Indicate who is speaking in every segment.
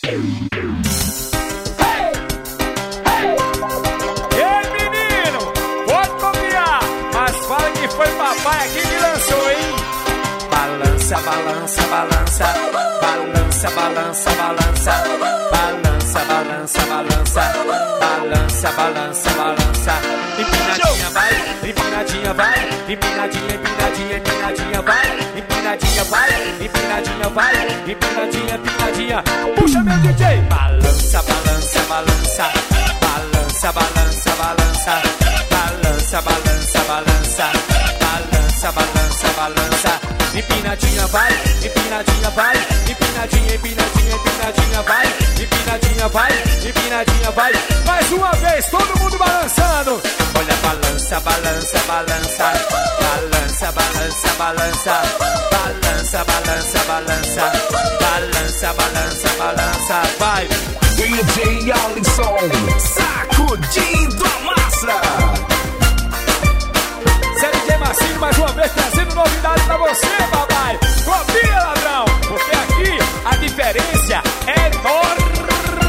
Speaker 1: Ei, menino, pode copiar, mas fala que foi papai aqui que lançou, hein? Balança, balança, balança, balança, balança, balança, balança, balança, balança, balança, balança, balança. Empinadinha vai, empinadinha vai, empinadinha, empinadinha, empinadinha vai, empinadinha vai, empinadinha vai, empinadinha, empinadinha. Puxa meu DJ. Balança, balança, balança, balança, balança, balança, balança, balança, balança, balança, balança, balança. Empinadinha vai, empinadinha vai, empinadinha, empinadinha, empinadinha vai, empinadinha vai, empinadinha vai. Mais uma vez, todo mundo balançando. Olha, balança, balança, balança, balança, balança, balança, balança, balança, balança, balança, balança, balança, vai.
Speaker 2: DJ Alisson, sacudindo a massa.
Speaker 1: DJ Marcinho mais uma vez trazendo novidades pra você, papai. Copia, ladrão, porque aqui a diferença é enorme.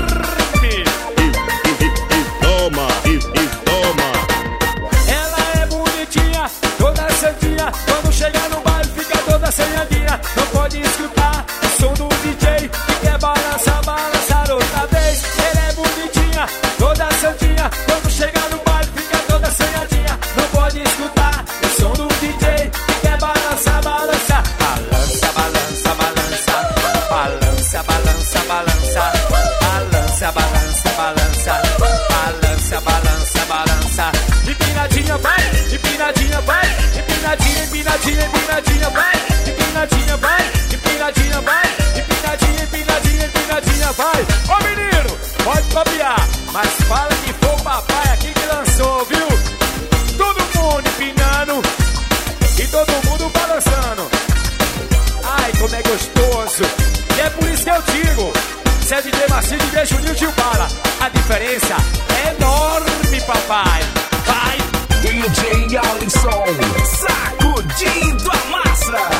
Speaker 3: Toma.
Speaker 1: Ela é bonitinha, toda santinha. Quando chega no baile fica toda assanhadinha. Não pode escutar o som do DJ que quer balançar, balançar outra vez. Ela é bonitinha, toda santinha. Quando chega no baile fica toda assanhadinha. Não pode escutar o som do DJ que quer balançar, balançar. Balança, balança, balança, balança, balança, balança, balança, balança, balança, balança, balança, balança. Empinadinha vai, empinadinha vai, empinadinha, empinadinha, empinadinha vai, empinadinha vai, empinadinha vai, empinadinha, empinadinha, empinadinha vai. Ô menino, pode copiar, mas fala que foi o papai aqui que lançou, viu? Todo mundo empinando e todo mundo balançando. Ai, como é gostoso. E é por isso que eu digo, se é DJ Marcinho, DJ Juninho, Tio Bala, a diferença é enorme, papai. Vai!
Speaker 2: DJ Alisson, sacudindo a massa.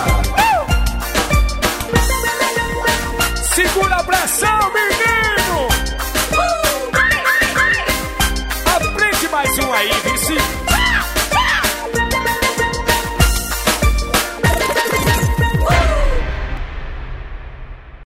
Speaker 1: Segura a pressão, menino! Aprende mais um aí, vice.